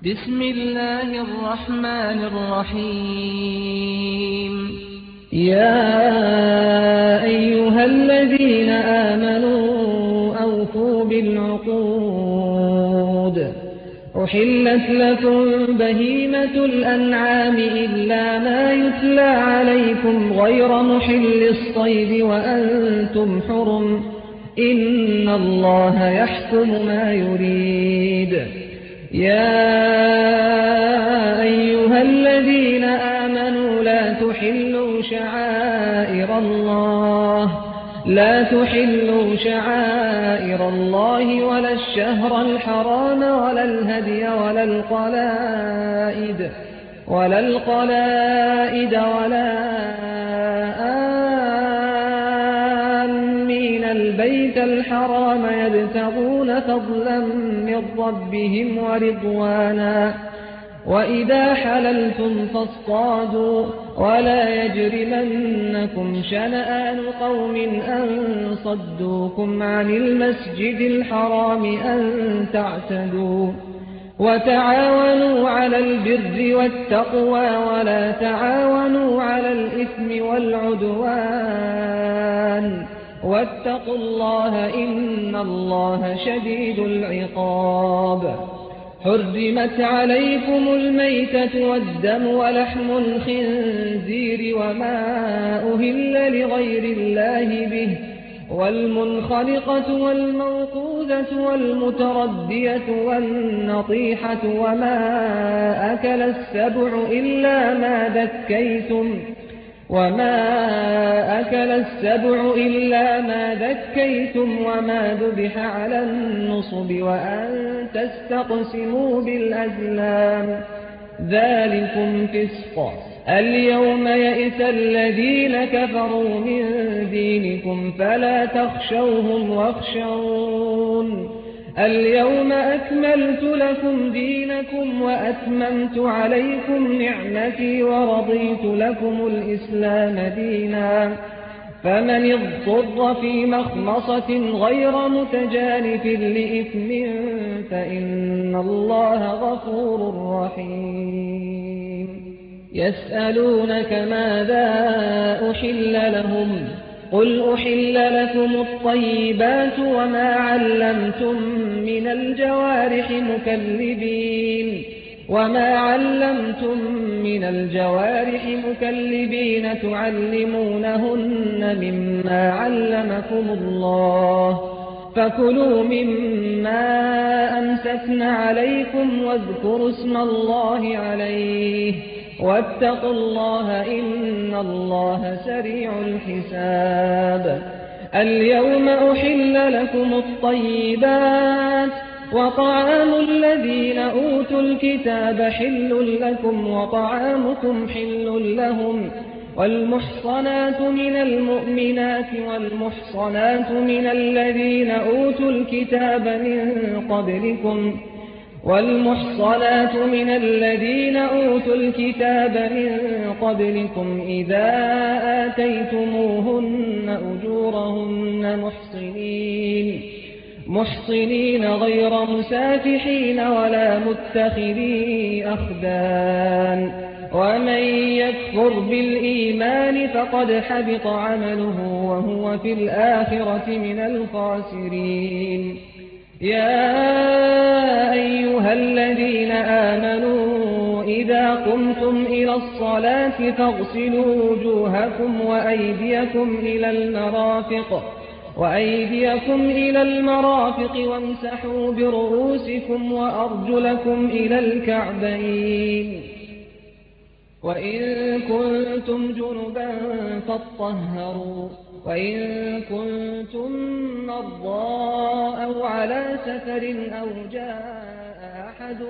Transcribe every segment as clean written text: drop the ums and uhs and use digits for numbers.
بسم الله الرحمن الرحيم. يا أيها الذين آمنوا أوفوا بالعقود. أحلت لكم بهيمة الأنعام إلا ما يتلى عليكم غير محل الصيد وأنتم حرم، إن الله يحكم ما يريد. يا أيها الذين آمنوا لا تحلوا شعائر الله ولا الشهر الحرام ولا الهدي ولا القلائد ولا آمين البيت الحرام يبتغون فضلا من ربهم ورضوانا، وإذا حللتم فاصطادوا ولا يجرمنكم شنآن قوم أن صدوكم عن المسجد الحرام أن تعتدوا، وتعاونوا على البر والتقوى ولا تعاونوا على الإثم والعدوان، واتقوا الله إن الله شديد العقاب. حرمت عليكم الميتة والدم ولحم الخنزير وما أهل لغير الله به، والمنخلقة والموقوذة والمتردية والنطيحة وما أكل السبع إلا ما ذكيتم وما ذبح على النصب وأن تستقسموا بالأزلام، ذلكم فسق. اليوم يئس الذين كفروا من دينكم فلا تخشوهم واخشون. اليوم أكملت لكم دينكم وأتممت عليكم نعمتي ورضيت لكم الإسلام دينا، فمن اضطر في مخمصة غير متجانف لإثم فإن الله غفور رحيم. يسألونك ماذا أحل لهم، قل أحل لكم الطيبات وما علمتم من الجوارح مكلبين تعلمونهن مما علمكم الله، فكلوا مما أمسكن عليكم واذكروا اسم الله عليه، واتقوا الله إن الله سريع الحساب. اليوم أحل لكم الطيبات، وطعام الذين أوتوا الكتاب حل لكم وطعامكم حل لهم، والمحصنات من المؤمنات والمحصنات من الذين أوتوا الكتاب من قبلكم إذا آتيتموهن أجورهن محصنين غير مسافحين ولا متخذي أخدان، ومن يكفر بالإيمان فقد حبط عمله وهو في الآخرة من الخاسرين. يا أيها الذين آمنوا إذا قمتم إلى الصلاة فاغسلوا وجوهكم وأيديكم إلى المرافق وامسحوا برؤوسكم وأرجلكم إلى الكعبين، وإن كنتم جنبا فاطهروا، وإن كنتم مرضى أو على سفر أو جاء أحد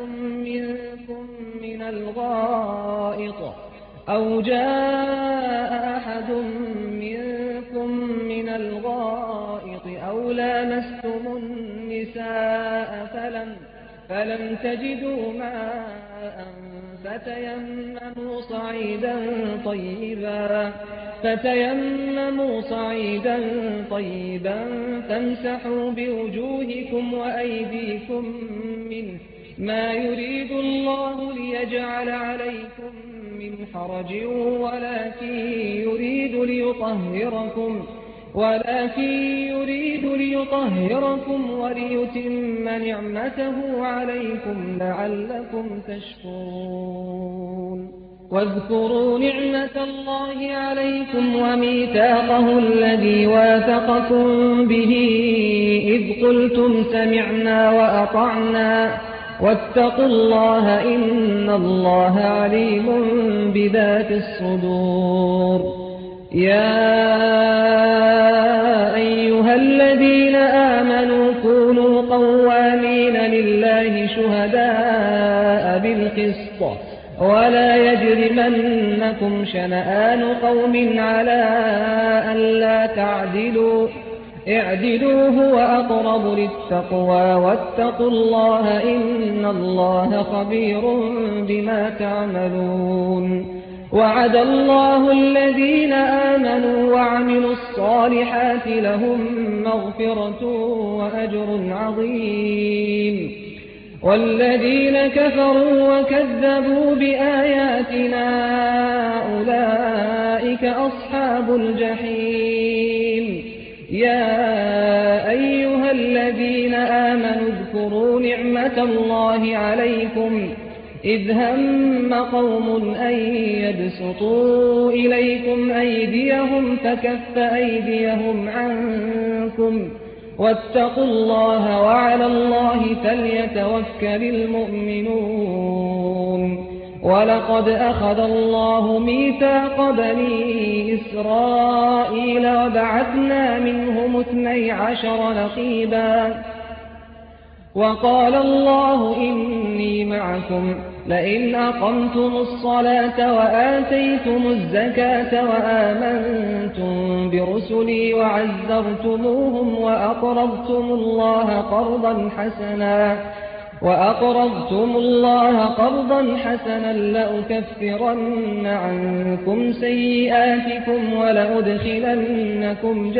منكم من الغائط أو لامستم النساء فلم تجدوا ماء فتيمموا صعيدا طيبا فامسحوا بوجوهكم وأيديكم منه ما يريد الله ليجعل عليكم من حرج ولكن يريد ليطهركم وليتم نعمته عليكم لعلكم تشكرون واذكروا نعمة الله عليكم وميثاقه الذي واثقكم به إذ قلتم سمعنا وأطعنا واتقوا الله إن الله عليم بذات الصدور يا أيها الذين آمنوا كونوا قوامين لله شهداء بالقسط ولا يجرمنكم شنآن قوم على ألا تعدلوا اعدلوا هو أقرب للتقوى واتقوا الله إن الله خبير بما تعملون وعد الله الذين آمنوا وعملوا الصالحات لهم مغفرة وأجر عظيم والذين كفروا وكذبوا بآياتنا أولئك أصحاب الجحيم يا أيها الذين آمنوا اذكروا نعمة الله عليكم إذ هم قوم أن يبسطوا إليكم أيديهم فكف أيديهم عنكم واتقوا الله وعلى الله فليتوكل المؤمنون ولقد أخذ الله ميثاق بني إسرائيل وبعثنا منهم 12 نقيبا وقال الله إني معكم لئن أقمتم الصلاة وآتيتم الزكاة وآمنتم برسلي وعزرتموهم وأقرضتم الله قرضا حسنا لأكفرن عنكم سيئاتكم ولأدخلنكم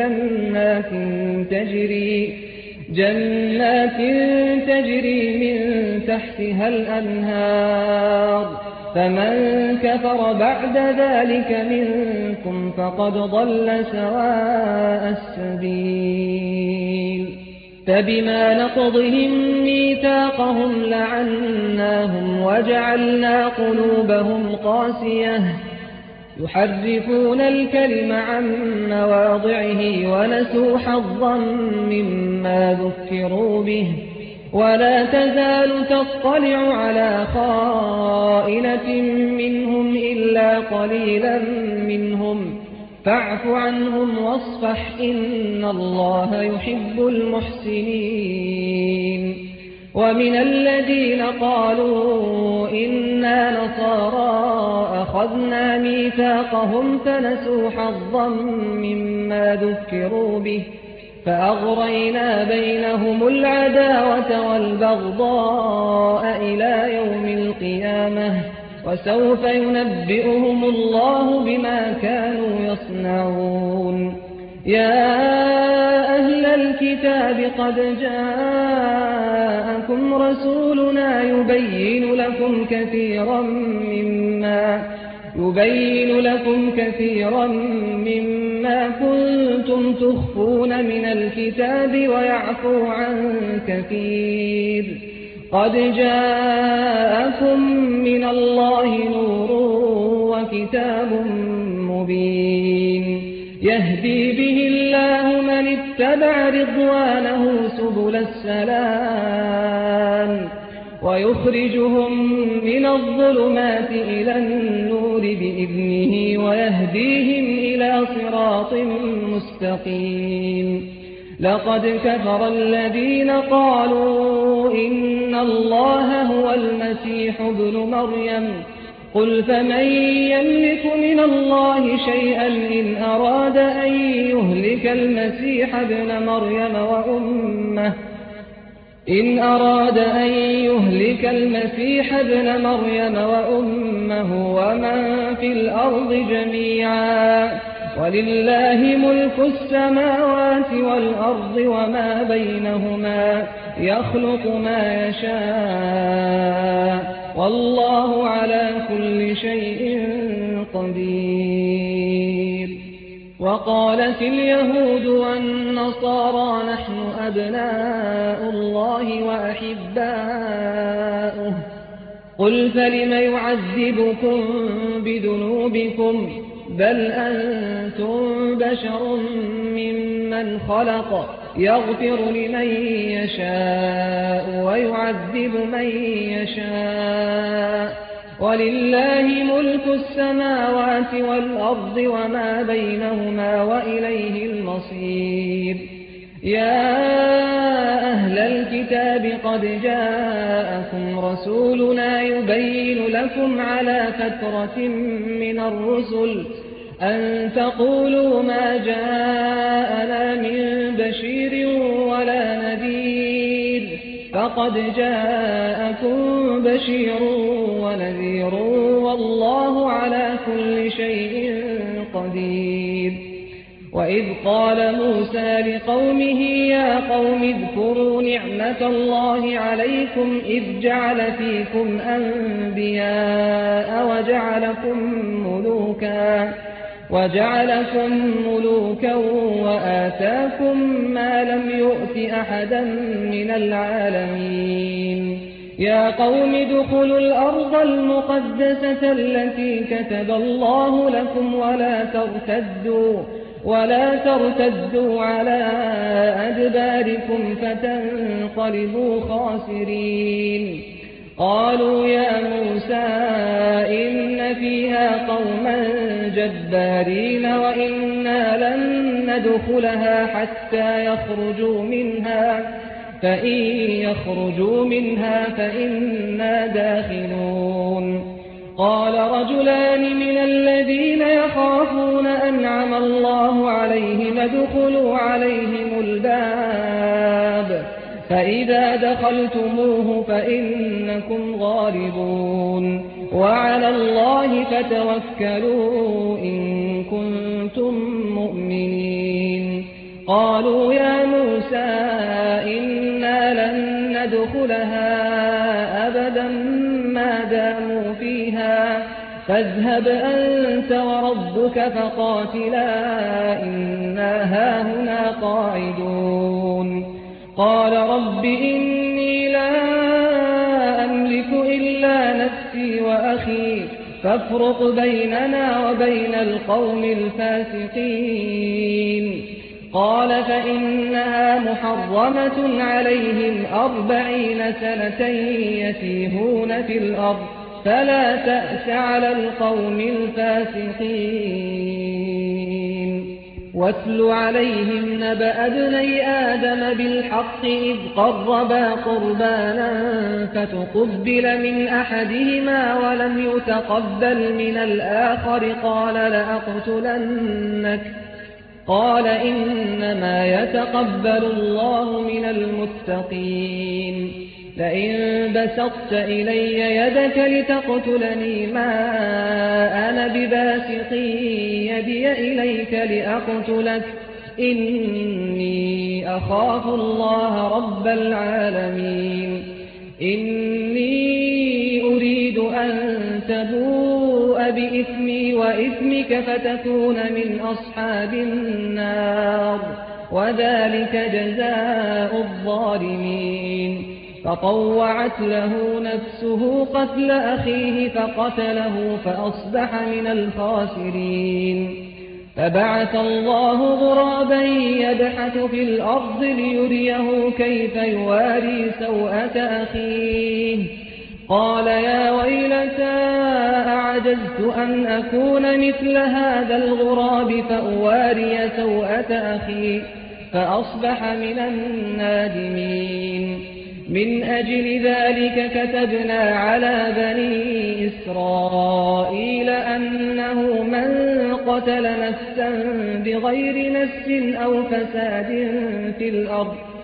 جنات تجري من تحتها الأنهار فمن كفر بعد ذلك منكم فقد ضل سواء السبيل فبما نقضهم ميثاقهم لعناهم وجعلنا قلوبهم قاسية يحرفون الكلم عن مواضعه ونسوا حظا مما ذكروا به ولا تزال تطلع على خائنة منهم إلا قليلا منهم فاعف عنهم واصفح إن الله يحب المحسنين ومن الذين قالوا إنا نصارى أخذنا ميثاقهم فنسوا حظا مما ذكروا به فأغرينا بينهم العداوة والبغضاء إلى يوم القيامة وسوف ينبئهم الله بما كانوا يصنعون يا أهل الكتاب قد جاءكم رسولنا يبين لكم كثيرا مما كنتم تخفون من الكتاب ويعفو عن كثير قد جاءكم من الله نور وكتاب مبين يهدي به الله من اتبع رضوانه سبل السلام ويخرجهم من الظلمات إلى النور بإذنه ويهديهم إلى صراط مستقيم لقد كفر الذين قالوا إن الله هو المسيح ابن مريم قل فمن يملك من الله شيئا إن أراد أن يهلك المسيح ابن مريم وأمه ومن في الأرض جميعا ولله ملك السماوات والأرض وما بينهما يخلق ما يشاء والله على كل شيء قدير. وقالت اليهود والنصارى نحن أبناء الله وأحباؤه قل فلم يعذبكم بذنوبكم بل أنتم بشر ممن خلق يغفر لمن يشاء ويعذب من يشاء ولله ملك السماوات والأرض وما بينهما وإليه المصير. يا أهل الكتاب قد جاءكم رسولنا يبين لكم على فترة من الرسل أن تقولوا ما جاءنا من بشير ولا نذير فقد جاءكم بشير ونذير والله على كل شيء قدير. وإذ قال موسى لقومه يا قوم اذكروا نعمة الله عليكم إذ جعل فيكم أنبياء وجعلكم ملوكا وآتاكم ما لم يؤت أحدا من العالمين. يا قوم ادخلوا الأرض المقدسة التي كتب الله لكم ولا ترتدوا على أدباركم فتنقلبوا خاسرين. قالوا يا موسى إن فيها قوما جبارين وإنا لن ندخلها حتى يخرجوا منها فإن يخرجوا منها فإنا داخلون. قال رجلان من الذين يخافون أنعم الله عليهم ادخلوا عليهم الباب فإذا دخلتموه فإنكم غالبون وعلى الله فتوكلوا إن كنتم مؤمنين. قالوا يا موسى إنا لن ندخلها أبدا ما داموا فيها فاذهب أنت وربك فقاتلا إنا هاهنا قاعدون. قال رب إني لا أملك إلا نفسي وأخي فافرق بيننا وبين القوم الفاسقين. قال فإنها محرمة عليهم 40 سنة يتيهون في الأرض فلا تأس على القوم الفاسقين. واتل عليهم نبأ ابني آدم بالحق إذ قربا قربانا فتقبل من أحدهما ولم يتقبل من الآخر قال لأقتلنك قال إنما يتقبل الله من المتقين. لئن بسطت إلي يدك لتقتلني ما أنا بباسط يدي إليك لأقتلك إني أخاف الله رب العالمين. إني أريد أن تبوء بإثمي وإثمك فتكون من أصحاب النار وذلك جزاء الظالمين. فطوعت له نفسه قتل أخيه فقتله فأصبح من الخاسرين. فبعث الله غرابا يبحث في الأرض ليريه كيف يواري سوءة أخيه قال يا ويلتى أعجزت أن أكون مثل هذا الغراب فأواري سوءة أخي فأصبح من النادمين. من أجل ذلك كتبنا على بني إسرائيل أنه من قتل نفسا بغير نفس أو فساد في الأرض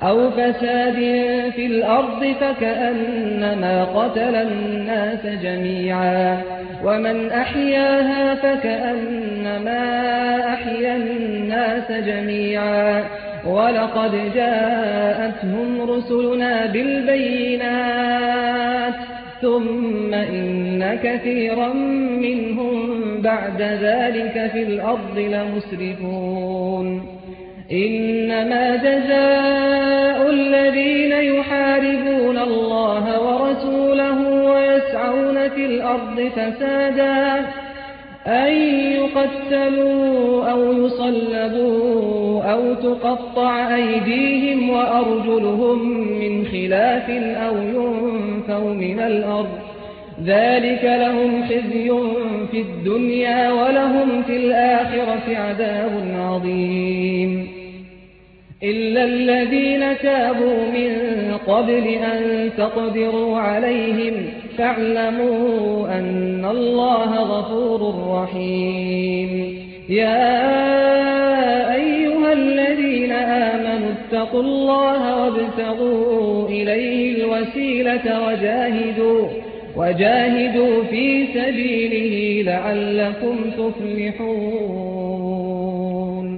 أو فساد في الأرض فكأنما قتل الناس جميعا ومن أحياها فكأنما أحيا الناس جميعا ولقد جاءتهم رسلنا بالبينات ثم إن كثيرا منهم بعد ذلك في الأرض لمسرفون إنما جزاء الذين يحاربون الله ورسوله ويسعون في الأرض فسادا أن يقتلوا أو يصلبوا أو تقطع أيديهم وأرجلهم من خلاف أو ينفوا من الأرض ذلك لهم خزي في الدنيا ولهم في الآخرة عذاب عظيم إلا الذين تابوا من قبل أن تقدروا عليهم فاعلموا أن الله غفور رحيم يا أيها الذين آمنوا اتقوا الله وابتغوا إليه الوسيلة وجاهدوا في سبيله لعلكم تفلحون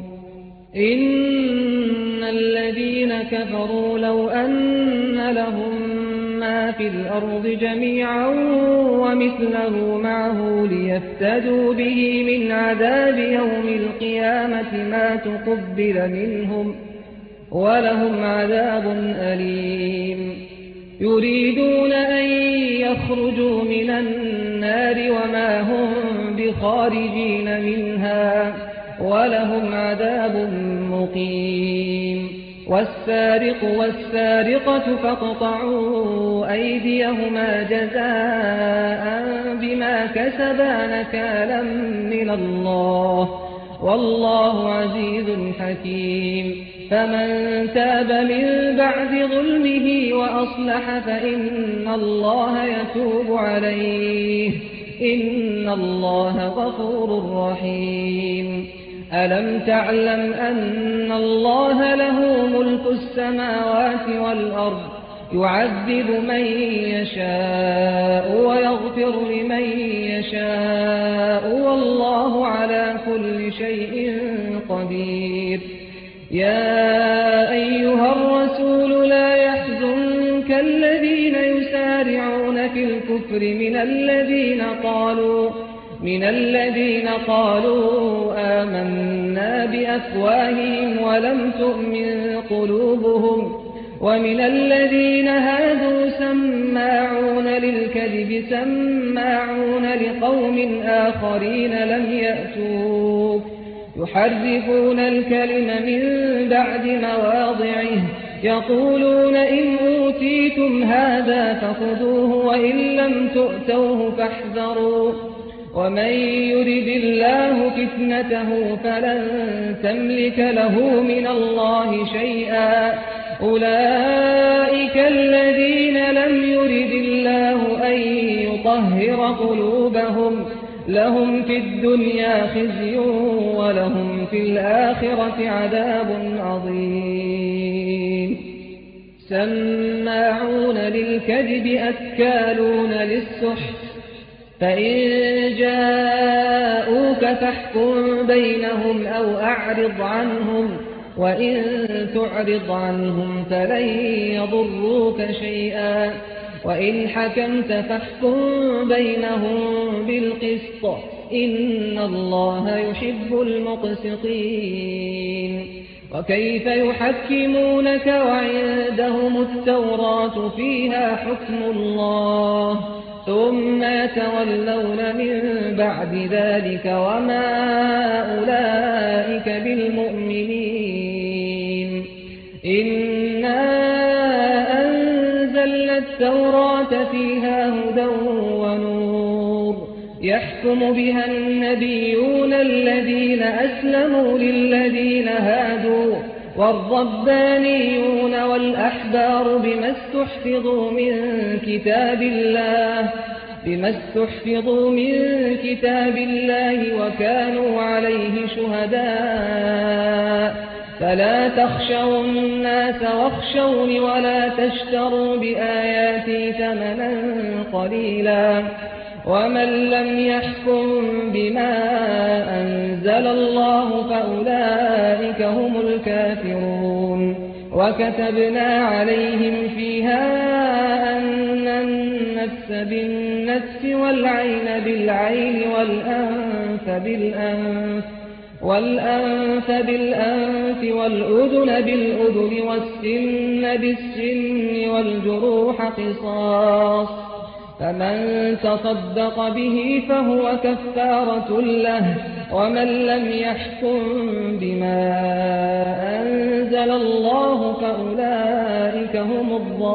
إن الذين كفروا لو أن لهم ما في الأرض جميعا ومثله معه ليفتدوا به من عذاب يوم القيامة ما تقبل منهم ولهم عذاب أليم يريدون أن يخرجوا من النار وما هم بخارجين منها ولهم عذاب مقيم والسارق والسارقة فاقطعوا أيديهما جزاء بما كسبا نكالا من الله والله عزيز حكيم فمن تاب من بعد ظلمه وأصلح فإن الله يتوب عليه إن الله غفور رحيم ألم تعلم أن الله له ملك السماوات والأرض يعذب من يشاء ويغفر لمن يشاء والله على كل شيء قدير يا أيها الرسول لا يحزنك الذين يسارعون في الكفر من الذين قالوا آمنا بأفواههم ولم تؤمن قلوبهم ومن الذين هادوا سماعون للكذب سماعون لقوم آخرين لم يأتوك يحرفون الكلم من بعد مواضعه يقولون إن أوتيتم هذا فخذوه وإن لم تؤتوه فاحذروا ومن يرد الله فتنته فلن تملك له من الله شيئا أولئك الذين لم يرد الله أن يطهر قلوبهم لهم في الدنيا خزي ولهم في الآخرة عذاب عظيم سماعون للكذب أكالون للسحت فإن جاءوك فاحكم بينهم أو أعرض عنهم وإن تعرض عنهم فلن يضروك شيئا وإن حكمت فاحكم بينهم بالقسط إن الله يحب المقسطين وكيف يحكمونك وعندهم التوراة فيها حكم الله ثم يتولون من بعد ذلك وما أولئك بالمؤمنين إنا أنزلنا التوراة فيها هدى ونور يحكم بها النبيون الذين أسلموا للذين هادوا والربانيون والأحبار بما استحفظوا من كتاب الله وكانوا عليه شهداء فلا تخشوا الناس واخشوني ولا تشتروا بآياتي ثمنا قليلا ومن لم يحكم بما أنزل الله فأولئك هم الكافرون وكتبنا عليهم فيها أن النفس بالنفس والعين بالعين والأنف بالأنف والأذن بالأذن والسن بالسن والجروح قصاص فمن تصدق به فهو كفارة له ومن لم يحكم بما أنزل الله فأولئك هم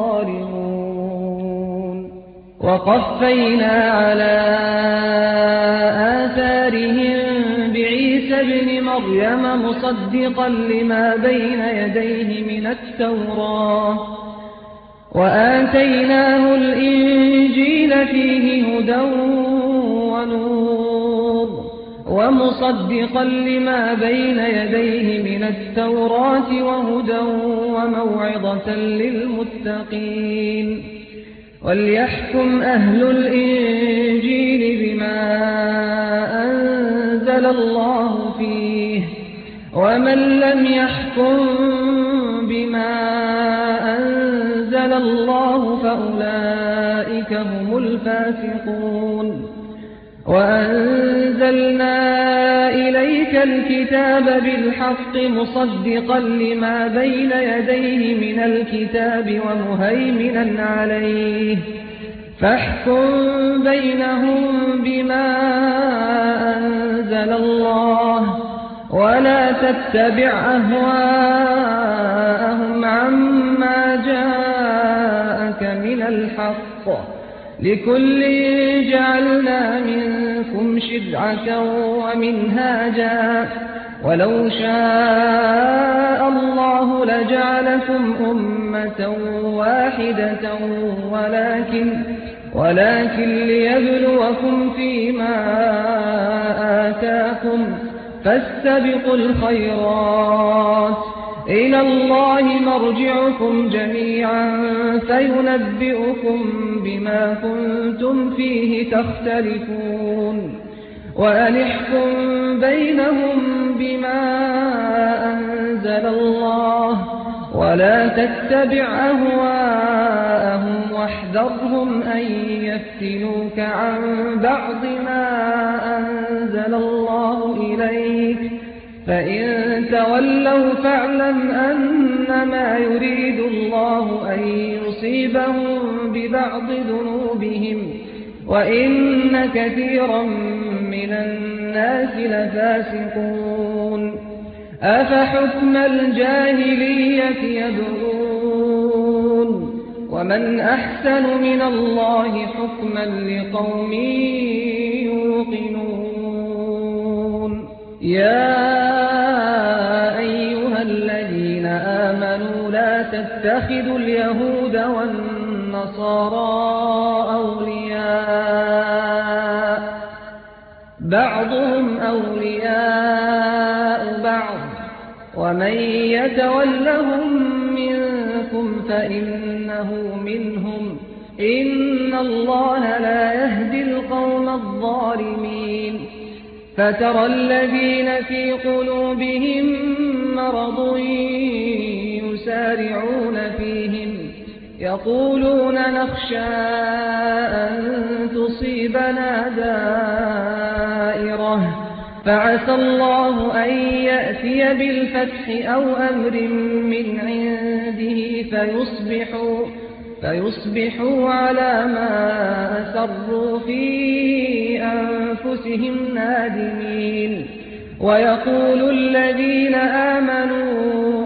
الظالمون وقفينا على آثارهم بعيسى ابن مريم مصدقا لما بين يديه من التوراة وآتيناه الإنجيل فيه هدى ونور ومصدقا لما بين يديه من التوراة وهدى وموعظة للمتقين وليحكم أهل الإنجيل بما أنزل الله فيه ومن لم يحكم بما أنزل الله فأولئك هم الفاسقون وأنزلنا إليك الكتاب بالحق مصدقا لما بين يديه من الكتاب ومهيمنا عليه فاحكم بينهم بما أنزل الله ولا تتبع أهواءهم عما جاءك من الحق لكل جعلنا منكم شرعة ومنهاجا ولو شاء الله لجعلكم أمة واحدة ولكن ليبلوكم فيما آتاكم فاستبقوا الخيرات إلى الله مرجعكم جميعا فينبئكم بما كنتم فيه تختلفون وأنحكم بينهم بما أنزل الله ولا تتبع أهواءهم واحذرهم أن يفتنوك عن بعض ما أنزل الله إليك فإن تولوا فاعلم أنما يريد الله أن يصيبهم ببعض ذنوبهم وإن كثيرا من الناس لفاسقون أفحكم الجاهلية يبغون ومن أحسن من الله حكما لقوم يوقنون يا أيها الذين آمنوا لا تتخذوا اليهود والنصارى أولياء بعضهم أولياء بعض ومن يتولهم منكم فإنه منهم إن الله لا يهدي القوم الظالمين فترى الذين في قلوبهم مرض يسارعون فيهم يقولون نخشى أن تصيبنا دائرة فعسى الله أن يأتي بالفتح أو أمر من عنده فيصبحوا على ما أسروا في أنفسهم نادمين ويقول الذين آمنوا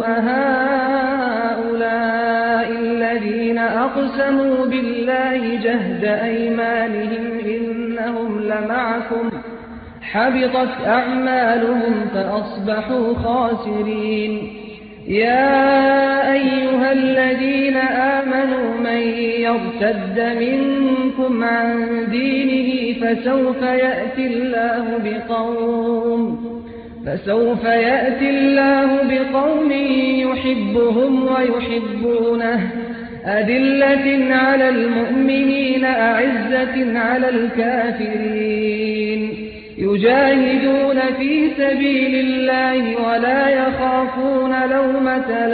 أهؤلاء الذين أقسموا بالله جهد أيمانهم إنهم لمعكم حبطت أعمالهم فأصبحوا خاسرين يا أيها الذين آمنوا من يرتد منكم عن دينه فسوف يأتي الله فسوف يأتي الله بقوم يحبهم ويحبونه أذلة على المؤمنين أعزة على الكافرين يجاهدون في سبيل الله ولا يخافون لومة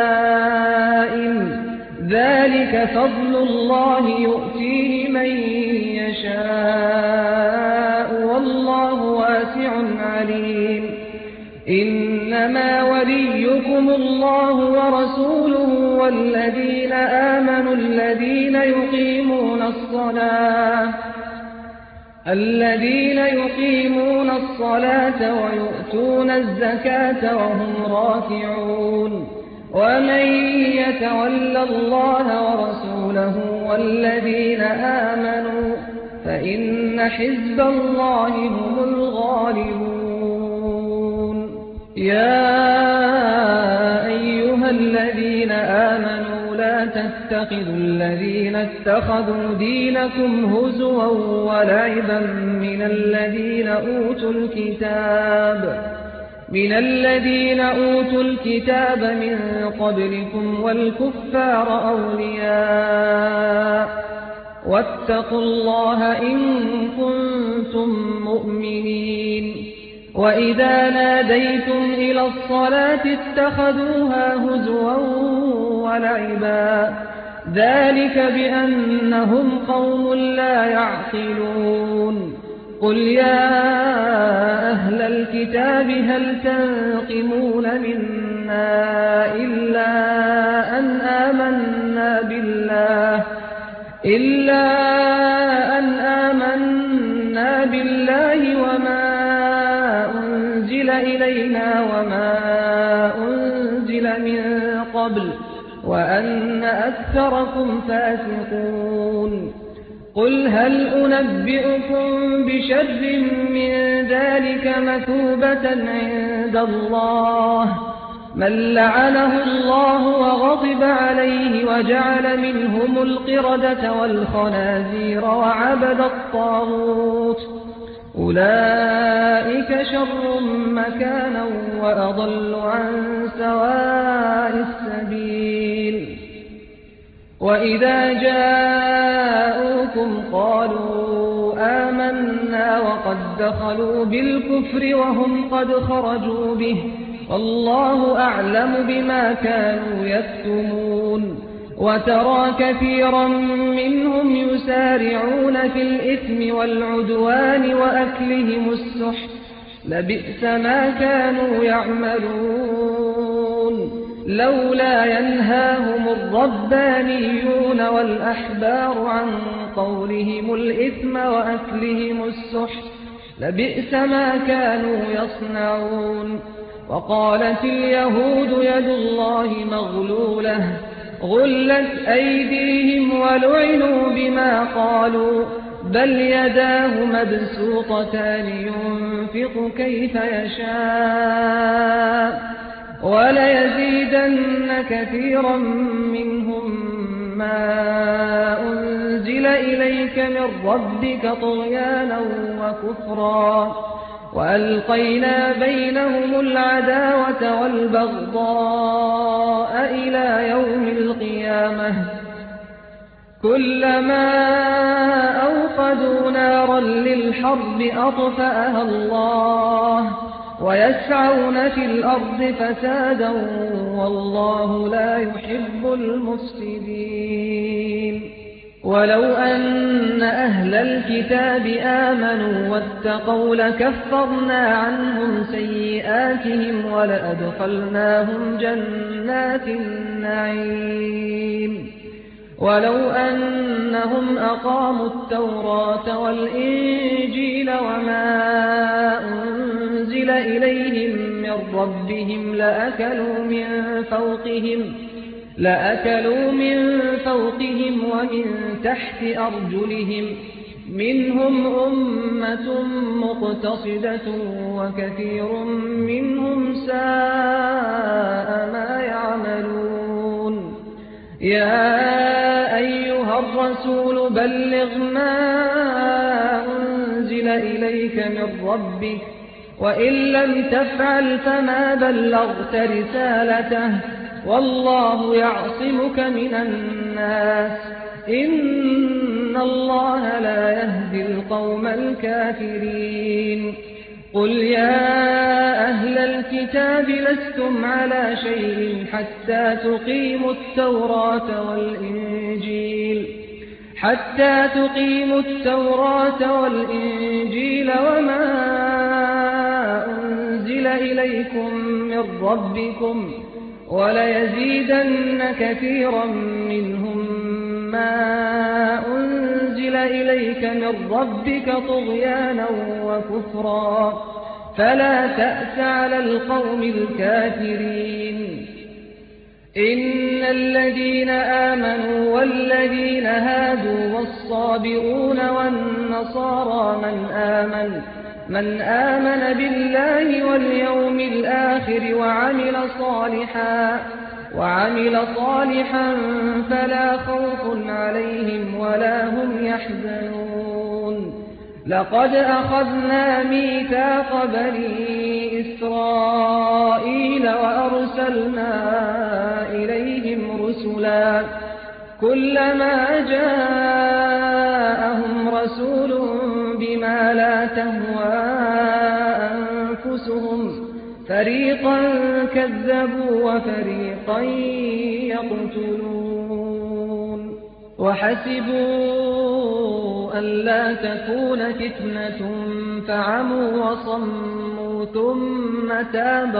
لائم ذلك فضل الله يؤتيه من يشاء والله واسع عليم إنما وليكم الله ورسوله والذين آمنوا الذين يقيمون الصلاة ويؤتون الزكاة وهم راكعون ومن يتول الله ورسوله والذين آمنوا فإن حزب الله هم الغالبون يا أيها الذين آمنوا لا تتخذوا الذين اتخذوا دينكم هزوا ولعبا من الذين أوتوا الكتاب من قبلكم والكفار أولياء واتقوا الله إن كنتم مؤمنين وإذا ناديتم إلى الصلاة اتخذوها هزوا ولعبا ذلك بأنهم قوم لا يعقلون قل يا أهل الكتاب هل تنقمون منا إلا أن آمنا بالله وما أنزل إلينا وما أنزل من قبل وأن أكثركم فاسقون قل هل أنبئكم بشر من ذلك مثوبة عند الله من لعنه الله وغضب عليه وجعل منهم القردة والخنازير وعبد الطاغوت أولئك شر مكانا وأضل عن سواء السبيل وإذا جاءوكم قالوا آمنا وقد دخلوا بالكفر وهم قد خرجوا به والله أعلم بما كانوا يكتمون وترى كثيرا منهم يسارعون في الإثم والعدوان وأكلهم السحت لبئس ما كانوا يعملون لولا ينهاهم الربانيون والأحبار عن قولهم الإثم وأكلهم السحت لبئس ما كانوا يصنعون وقالت اليهود يد الله مغلولة غلت أيديهم ولعنوا بما قالوا بل يداه مبسوطتان ينفق كيف يشاء وليزيدن كثيرا منهم ما أنزل إليك من ربك طغيانا وكفرا وألقينا بينهم العداوة والبغضاء إلى يوم القيامة كلما أوقدوا نارا للحرب أطفأها الله ويسعون في الأرض فسادا والله لا يحب المفسدين ولو أن أهل الكتاب آمنوا واتقوا لكفرنا عنهم سيئاتهم ولأدخلناهم جنات النعيم ولو أنهم أقاموا التوراة والإنجيل وما أنزل إليهم من ربهم لأكلوا من فوقهم ومن تحت أرجلهم منهم أمة مقتصدة وكثير منهم ساء ما يعملون يا أيها الرسول بلغ ما أنزل إليك من ربك وإن لم تفعل فما بلغت رسالته والله يعصمك من الناس إن الله لا يهدي القوم الكافرين قل يا أهل الكتاب لستم على شيء حتى تقيموا التوراة والإنجيل وما أنزل إليكم من ربكم وليزيدن كثيرا منهم ما أنزل إليك من ربك طغيانا وكفرا فلا تأس على القوم الكافرين إن الذين آمنوا والذين هادوا والصابئون والنصارى من آمن بالله واليوم الآخر وعمل صالحا فلا خوف عليهم ولا هم يحزنون لقد أخذنا ميثاق بني إسرائيل وأرسلنا إليهم رسلا كلما جاءهم رسول بما لا تهوى أنفسهم فريقا كذبوا وفريقا يقتلون وحسبوا ألا تكون فتنة فعموا وصموا ثم تاب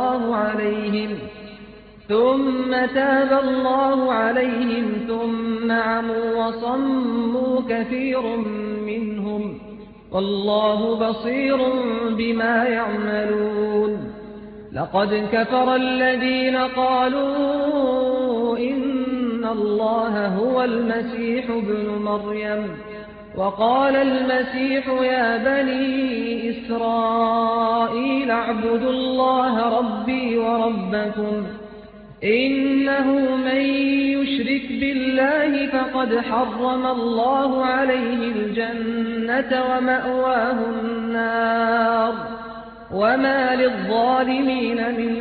الله عليهم ثم عموا وصموا كثير منهم والله بصير بما يعملون لقد كفر الذين قالوا إن الله هو المسيح ابن مريم وقال المسيح يا بني إسرائيل اعبدوا الله ربي وربكم إنه من يشرك بالله فقد حرم الله عليه الجنة ومأواه النار وما للظالمين من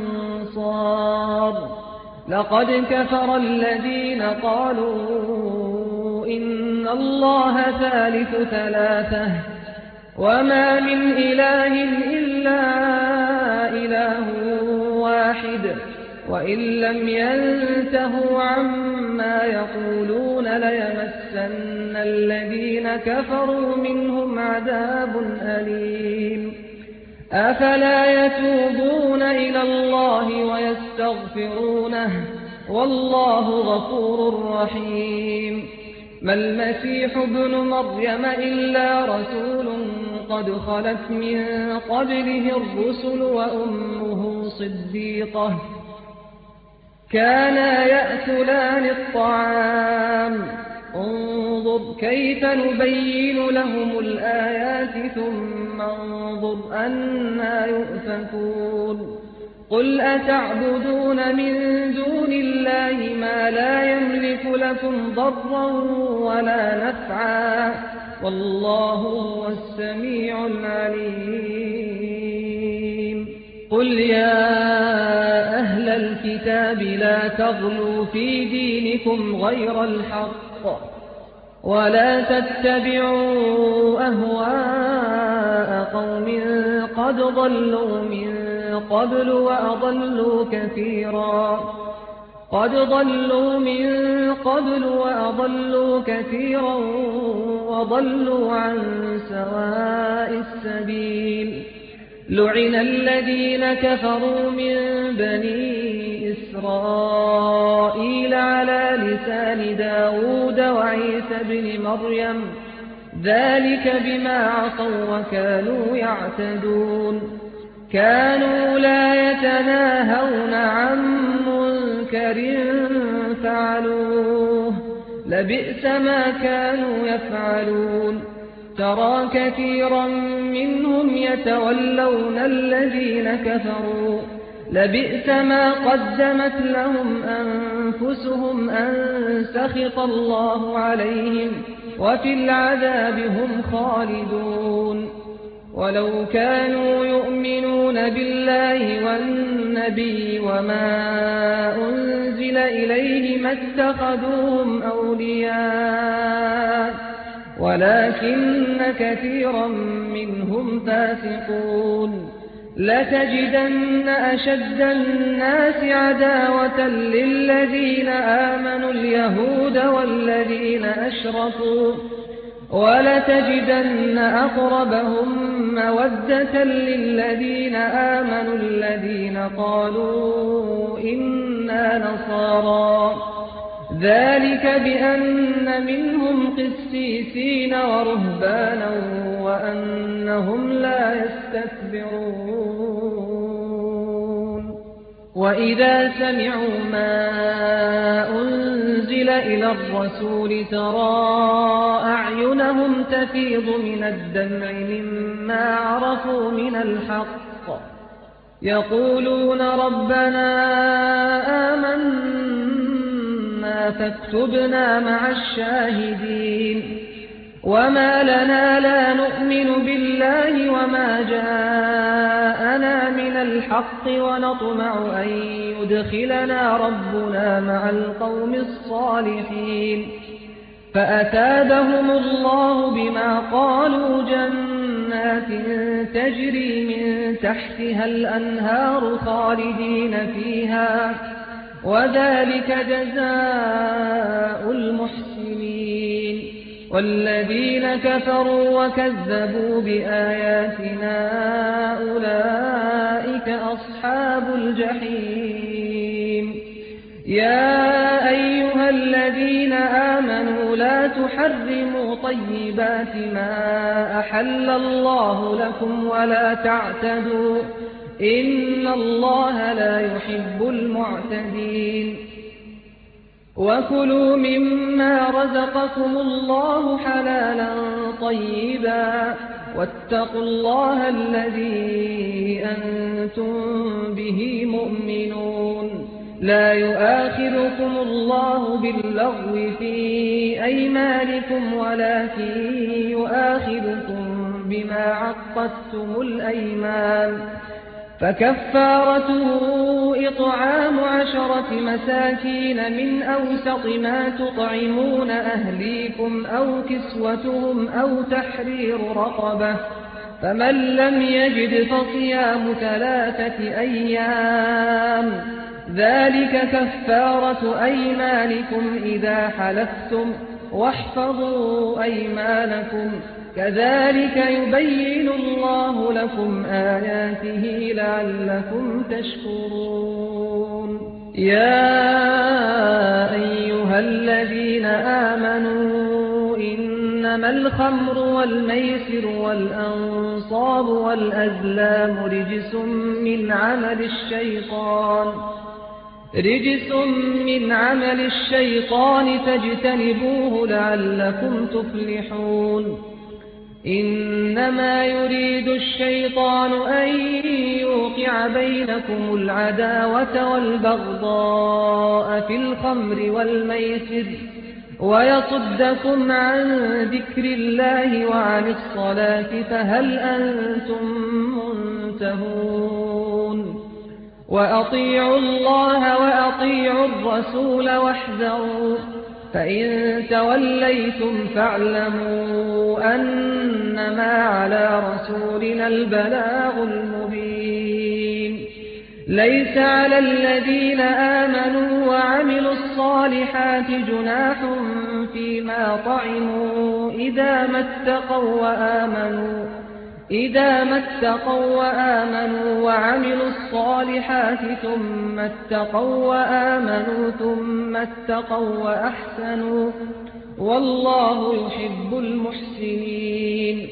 أنصار لقد كفر الذين قالوا إن الله ثالث ثلاثة وما من إله إلا إله واحد وإن لم ينتهوا عما يقولون ليمسن الذين كفروا منهم عذاب أليم أفلا يتوبون إلى الله ويستغفرونه والله غفور رحيم ما المسيح ابن مريم إلا رسول قد خلت من قبله الرسل وأمه صديقة كانا يأكلان الطعام انظر كيف نبين لهم الآيات ثم انظر أنا يؤفكون قل أتعبدون من دون الله ما لا يملك لكم ضرا ولا نفعا والله هو السميع العليم قل يا أهل الكتاب لا تغلوا في دينكم غير الحق ولا تتبعوا أهواء قوم قد ضلوا من قبل وأضلوا كثيرا وضلوا عن سواء السبيل لعن الذين كفروا من بني إسرائيل على لسان داود وعيسى بن مريم ذلك بما عصوا وكانوا يعتدون كانوا لا يتناهون عن منكر فعلوه لبئس ما كانوا يفعلون ترى كثيرا منهم يتولون الذين كفروا لبئس ما قدمت لهم أنفسهم أن سخط الله عليهم وفي العذاب هم خالدون ولو كانوا يؤمنون بالله والنبي وما أنزل إليه ما اتخذوهم أولياء ولكن كثيرا منهم فاسقون لتجدن أشد الناس عداوة للذين آمنوا اليهود والذين أشركوا ولتجدن أقربهم مودة للذين آمنوا الذين قالوا إنا نصارى ذلك بأن منهم قسيسين ورهبانا وأنهم لا يستكبرون وإذا سمعوا ما أنزل إلى الرسول ترى أعينهم تفيض من الدمع مما عرفوا من الحق يقولون ربنا آمنا فاكتبنا مع الشاهدين وما لنا لا نؤمن بالله وما جاءنا من الحق ونطمع أن يدخلنا ربنا مع القوم الصالحين فأثابهم الله بما قالوا جنات تجري من تحتها الأنهار خالدين فيها وذلك جزاء المحسنين والذين كفروا وكذبوا بآياتنا أولئك أصحاب الجحيم يا أيها الذين آمنوا لا تحرموا طيبات ما أحل الله لكم ولا تعتدوا إن الله لا يحب المعتدين وكلوا مما رزقكم الله حلالا طيبا واتقوا الله الذي أنتم به مؤمنون لا يؤاخذكم الله باللغو في أيمانكم ولكن يؤاخذكم بما عقدتم الأيمان فكفارته إطعام 10 مساكين من أوسط ما تطعمون أهليكم أو كسوتهم أو تحرير رقبة فمن لم يجد فصيام 3 أيام ذلك كفارة أيمانكم إذا حلفتم واحفظوا أيمانكم كذلك يبين الله لكم آياته لعلكم تشكرون يا أيها الذين آمنوا إنما الخمر والميسر والأنصاب والأزلام رجس من عمل الشيطان فاجتنبوه لعلكم تفلحون إنما يريد الشيطان أن يوقع بينكم العداوة والبغضاء في الخمر والميسر ويصدكم عن ذكر الله وعن الصلاة فهل أنتم منتهون وأطيعوا الله وأطيعوا الرسول واحذروا فإن توليتم فاعلموا أنما على رسولنا البلاغ المبين ليس على الذين آمنوا وعملوا الصالحات جناح فيما طعموا إذا ما اتقوا وآمنوا وعملوا الصالحات ثم اتقوا وآمنوا ثم اتقوا وأحسنوا والله يحب المحسنين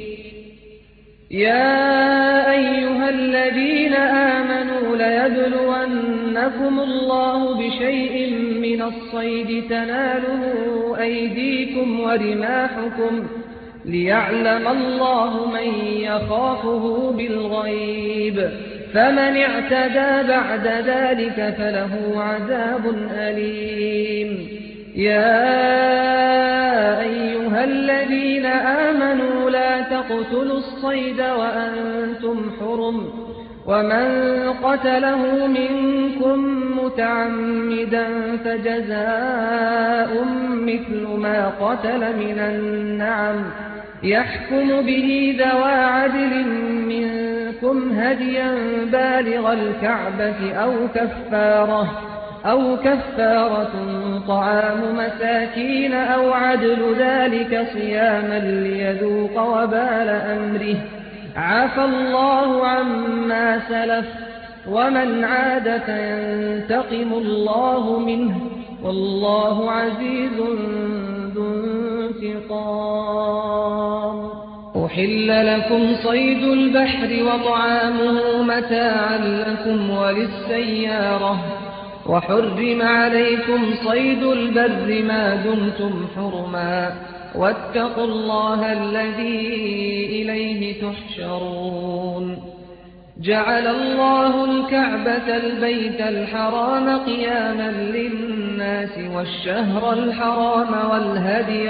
يا أيها الذين آمنوا ليبلونكم الله بشيء من الصيد تناله أيديكم ورماحكم ليعلم الله من يخافه بالغيب فمن اعتدى بعد ذلك فله عذاب أليم يا أيها الذين آمنوا لا تقتلوا الصيد وأنتم حرم ومن قتله منكم متعمدا فجزاء مثل ما قتل من النعم يحكم به ذوى عدل منكم هديا بالغ الكعبة أو كفارة طعام مساكين أو عدل ذلك صياما ليذوق وبال أمره عفى الله عما سلف ومن عاد فينتقم الله منه والله عزيز ذو انتقام. أحل لكم صيد البحر وطعامه متاعا لكم وللسيارة وحرم عليكم صيد البر ما دمتم حرما واتقوا الله الذي إليه تحشرون. جعل الله الكعبة البيت الحرام قياما للناس والشهر الحرام والهدي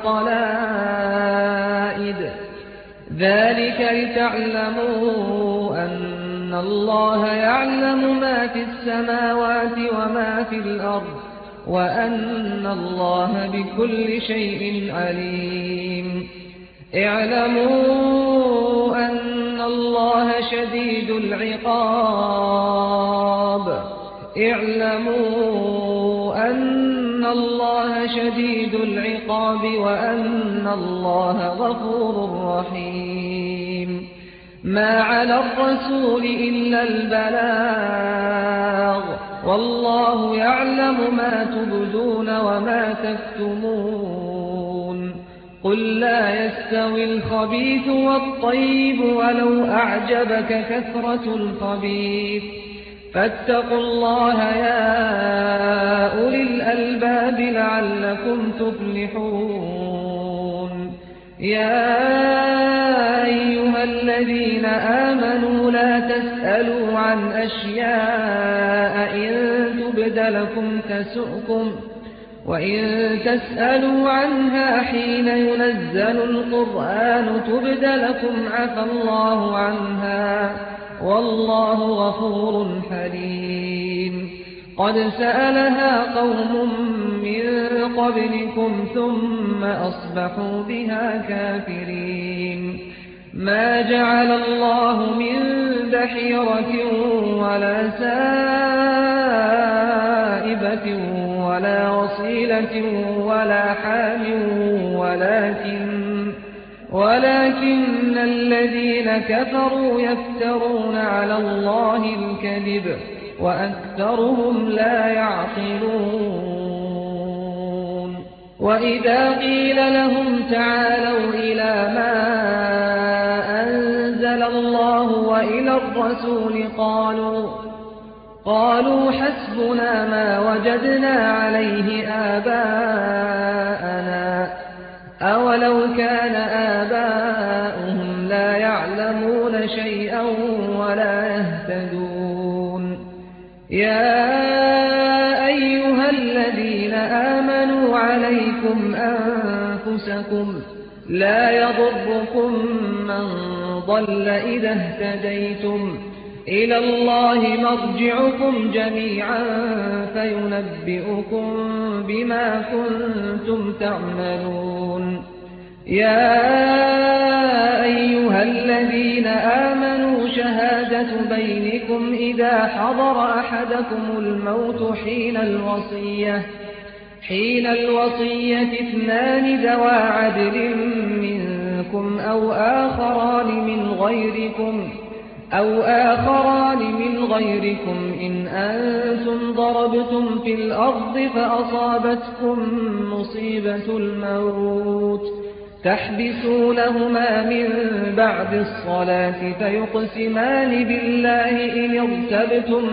والقلائد ذلك لتعلموا أن الله يعلم ما في السماوات وما في الأرض وأن الله بكل شيء عليم. اعلموا أن الله شديد العقاب وأن الله غفور رحيم. ما على الرسول إلا البلاغ والله يعلم ما تبدون وما تكتمون. قل لا يستوي الخبيث والطيب ولو أعجبك كثرة الخبيث فاتقوا الله يا أولي الألباب لعلكم تفلحون. يا أيها الذين آمنوا لا تسألوا عن أشياء إن تبد لكم تسؤكم وإن تسألوا عنها حين ينزل القرآن تبد لكم عفى الله عنها والله غفور حليم. قد سألها قوم من قبلكم ثم أصبحوا بها كافرين. ما جعل الله من بحيرة ولا سائبة ولا وصيلة ولا حام ولكن الذين كفروا يفترون على الله الكذب وأكثرهم لا يعقلون. وإذا قيل لهم تعالوا إلى ما أنزل الله وإلى الرسول قالوا حسبنا ما وجدنا عليه آباءنا أولو كان آباؤهم لا يعلمون شيئا ولا يهتدون. يا أيها الذين آمنوا عليكم أنفسكم لا يضركم من ضل إذا اهتديتم إلى الله مرجعكم جميعا فينبئكم بما كنتم تعملون. يا أيها الذين آمنوا شهادة بينكم إذا حضر أحدكم الموت حين الوصية اثنان ذوى عدل منكم أو آخران من غيركم إن أنتم ضربتم في الأرض فأصابتكم مصيبة الموت تحبسونهما من بعد الصلاة فيقسمان بالله إن ارتبتم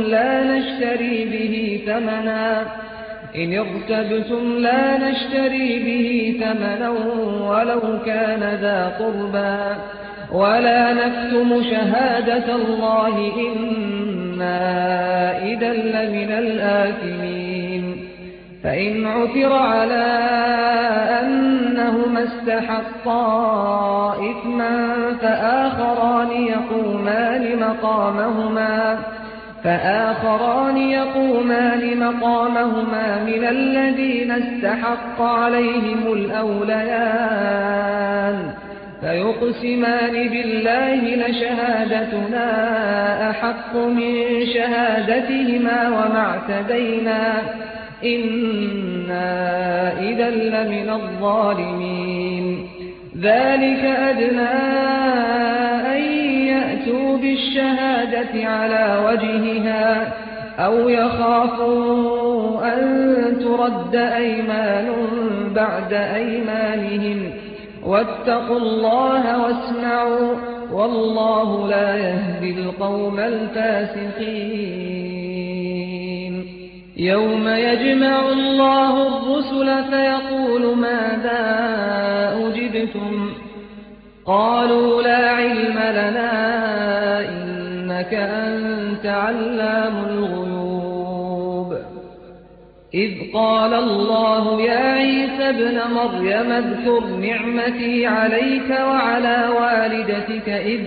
لا نشتري به ثمنا ولو كان ذا قربى ولا نكتم شهادة الله إنا إذا لمن الآثمين. فإن عثر على أنهما استحقا إثما فآخران يقومان مقامهما من الذين استحق عليهم الأوليان فيقسمان بالله لشهادتنا أحق من شهادتهما وما اعتدينا إنا إذا لمن الظالمين. ذلك أدنى أن يأتوا بالشهادة على وجهها أو يخافوا أن ترد أيمان بعد أيمانهم واتقوا الله واسمعوا والله لا يهدي القوم الفاسقين. يوم يجمع الله الرسل فيقول ماذا أجبتم قالوا لا علم لنا إنك أنت علام الغيوب. إذ قال الله يا عيسى ابن مريم اذكر نعمتي عليك وعلى والدتك إذ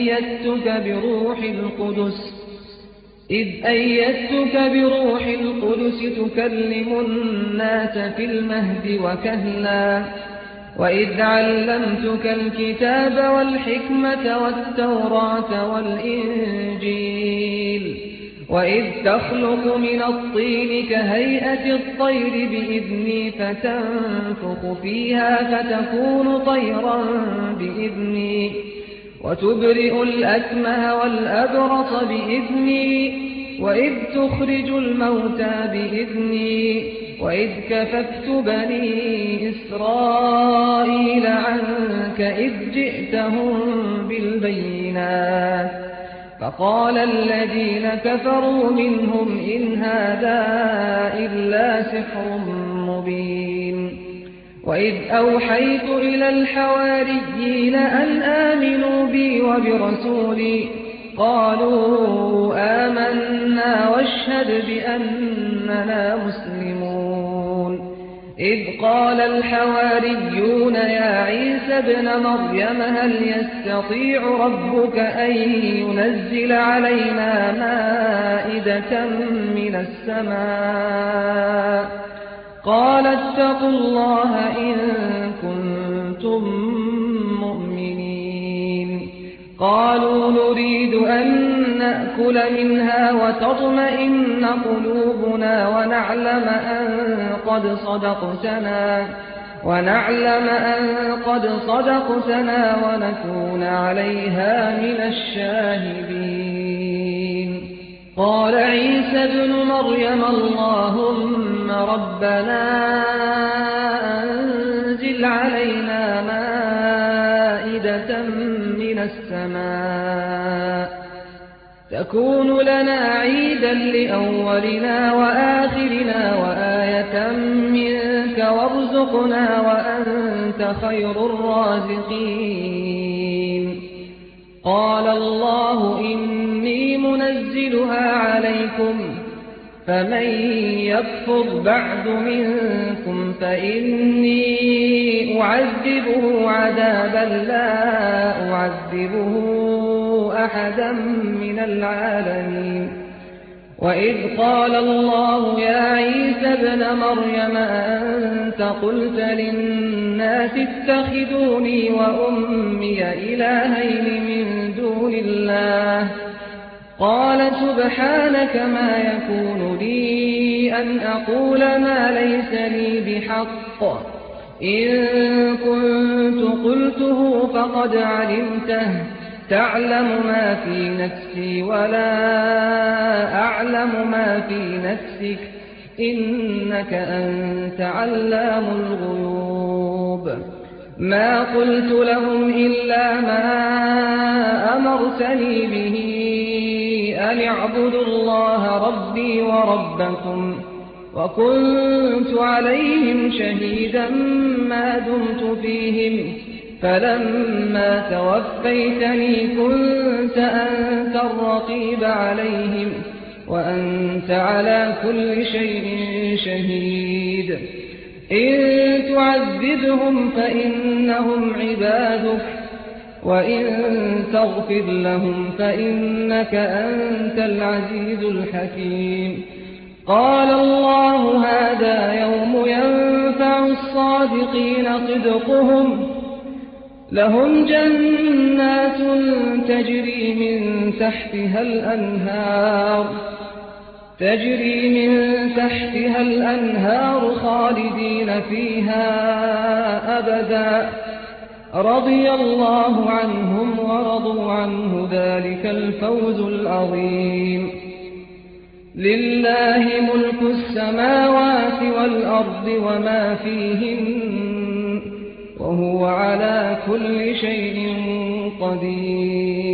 أيدتك بروح القدس تكلم الناس في المهد وكهلا وإذ علمتك الكتاب والحكمة والتوراة والإنجيل وإذ تخلق من الطين كهيئة الطير بإذني فتنفخ فيها فتكون طيرا بإذني وتبرئ الأكمه والأبرص بإذني وإذ تخرج الموتى بإذني وإذ كففت بني إسرائيل عنك إذ جئتهم بالبينات فقال الذين كفروا منهم إن هذا إلا سحر مبين. وإذ أوحيت إلى الحواريين أن آمنوا بي وبرسولي قالوا آمنا واشهد بأننا مسلمون. إذ قال الحواريون يا عيسى ابن مريم هل يستطيع ربك أن ينزل علينا مائدة من السماء قال اتقوا الله إن كنتم مؤمنين. قالوا نريد أن نأكل منها وتطمئن قلوبنا ونعلم أن قد صدقتنا ونكون عليها من الشاهدين. قال عيسى ابن مريم اللهم ربنا أنزل علينا مائدة من السماء تكون لنا عيدا لأولنا وآخرنا وآية منك وارزقنا وأنت خير الرازقين. قال الله إني منزلها عليكم فمن يكفر بعد منكم فإني أعذبه عذابا لا أعذبه أحدا من العالمين. وإذ قال الله يا عيسى ابن مريم أنت قلت للناس اتخذوني وأمي إلهين من دون الله قال سبحانك ما يكون لي أن أقول ما ليس لي بحق إن كنت قلته فقد علمته تعلم ما في نفسي ولا أعلم ما في نفسك إنك أنت علام الغيوب. ما قلت لهم إلا ما أمرتني به أن اعبدوا الله ربي وربكم وكنت عليهم شهيدا ما دمت فيهم فلما توفيتني كنت أنت الرقيب عليهم وأنت على كل شيء شهيد إن تعذبهم فإنهم عبادك وإن تغفر لهم فإنك أنت العزيز الحكيم قال الله هذا يوم ينفع الصادقين صدقهم لهم جنات تجري من تحتها الأنهار خالدين فيها أبدا رضي الله عنهم ورضوا عنه ذلك الفوز العظيم لله ملك السماوات والأرض وما فيهن وهو على كل شيء قدير